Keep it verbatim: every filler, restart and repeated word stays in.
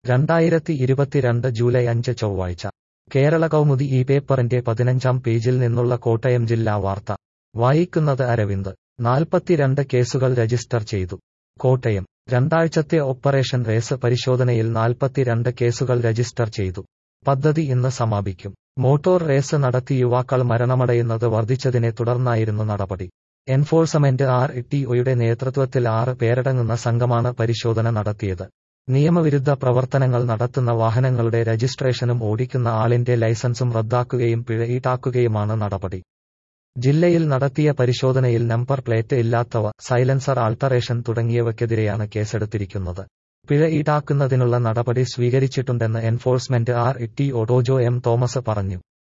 രണ്ടായിരത്തി ഇരുപത്തിരണ്ട് ജൂലൈ അഞ്ച് ചൊവ്വാഴ്ച കേരള കൗമുദി ഈ പേപ്പറിന്റെ പതിനഞ്ചാം പേജിൽ നിന്നുള്ള കോട്ടയം ജില്ലാ വാർത്ത വായിക്കുന്നത് അരവിന്ദ്. നാൽപ്പത്തിരണ്ട് കേസുകൾ രജിസ്റ്റർ ചെയ്തു. കോട്ടയം. രണ്ടാഴ്ചത്തെ ഓപ്പറേഷൻ റേസ് പരിശോധനയിൽ നാൽപ്പത്തിരണ്ട് കേസുകൾ രജിസ്റ്റർ ചെയ്തു. പദ്ധതി ഇന്ന് സമാപിക്കും. മോട്ടോർ റേസ് നടത്തി യുവാക്കൾ മരണമടയുന്നത് വർദ്ധിച്ചതിനെ തുടർന്നായിരുന്നു നടപടി. എൻഫോഴ്സ്മെന്റ് ആർ ടി ഒയുടെ നേതൃത്വത്തിൽ ആറ് പേരടങ്ങുന്ന സംഘമാണ് പരിശോധന നടത്തിയത്. നിയമവിരുദ്ധ പ്രവർത്തനങ്ങൾ നടത്തുന്ന വാഹനങ്ങളുടെ രജിസ്ട്രേഷനും ഓടിക്കുന്ന ആളിന്റെ ലൈസൻസും റദ്ദാക്കുകയും പിഴ ഈടാക്കുകയുമാണ് നടപടി. ജില്ലയിൽ നടത്തിയ പരിശോധനയിൽ നമ്പർ പ്ലേറ്റ് ഇല്ലാത്തവ, സൈലൻസർ ആൾട്ടറേഷൻ തുടങ്ങിയവയ്ക്കെതിരെയാണ് കേസെടുത്തിരിക്കുന്നത്. പിഴ ഈടാക്കുന്നതിനുള്ള നടപടി സ്വീകരിച്ചിട്ടുണ്ടെന്ന് enforcement R T O Tojo M Thomas പറഞ്ഞു.